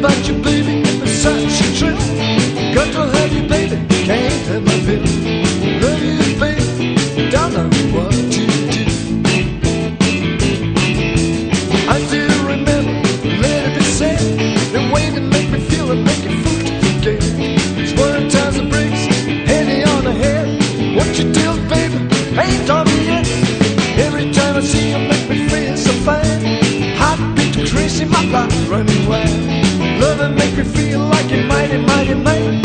about you, baby, if it's such a trip. Got to have you, baby, can't have my pill. Love you, baby, don't know what to do. I do remember, let it be said, the way to make me feel and make it fool to forget. Swearing times and breaks, heady on the head. What you do, baby, ain't on me yet. Every time I see you, make me feel so fine. Heartbeat crazy, my blood running wild. Love and make me feel like a mighty, mighty man.